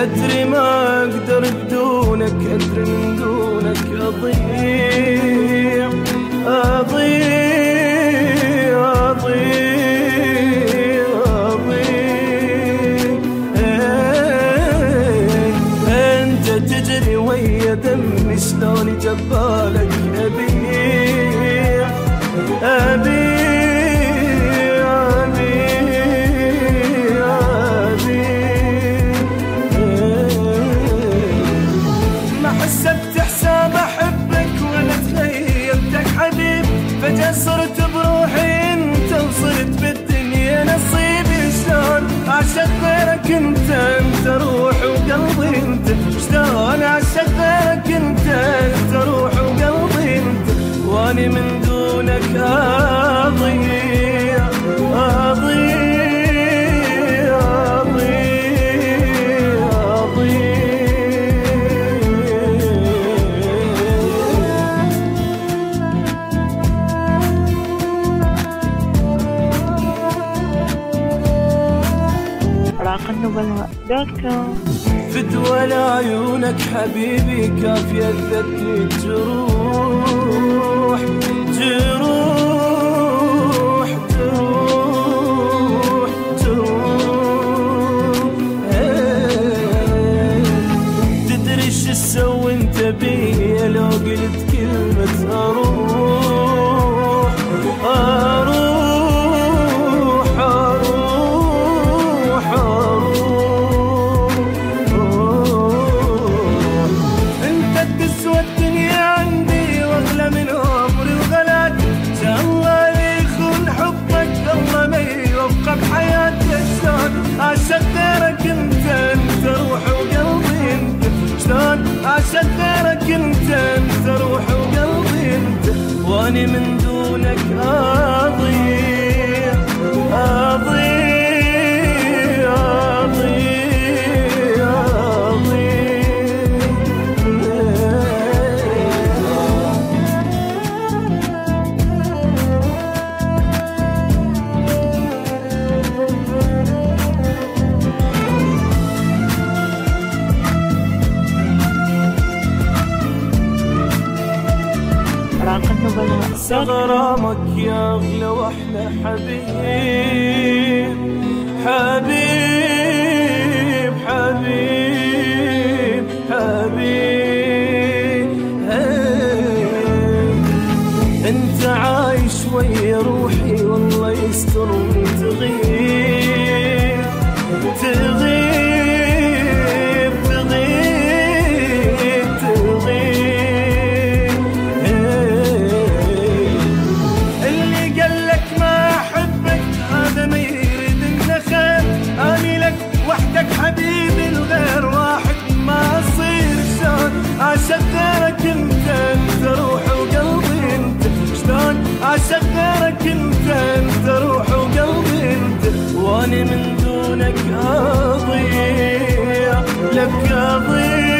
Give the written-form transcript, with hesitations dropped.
أدري ما أقدر بدونك، أدري من دونك أضيع أضيع أضيع أضيع. أنت تجري ويا دمي، شلون جبالك أبيع أبيع فجأة صرت بروحي انت، وصرت بالدنيا نصيبي. شلون اعشق غيرك انت، انت روحي وقلبي انت. شلون اعشق غيرك انت، انت روحي وقلبي انت. واني من دونك اضيع اضيع النبلاء.com. فدوى لعيونك حبيبي كافية ذتني جروح جروح جروح جروح. تدري شو تسوي انت بيا لو قلت كلمة اروح اروح أعشق غيرك انت، انت روحي وقلبي انت. شلون أعشق غيرك انت، انت روحي وقلبي انت. واني من دونك أضيع أضيع أضيع غرامك يا أغلى وأحلى حبيب حبيب حبيب حبيب. أنت عايش ويا روحي والله يستر وتغيب تغيب تغيب تغيب. حبيبي الغير واحد ما أصير. شلون أعشق غيرك انت، انت روحي وقلبي انت. شلون أعشق غيرك انت، انت روحي وقلبي انت. واني من دونك أضيع لك أضيع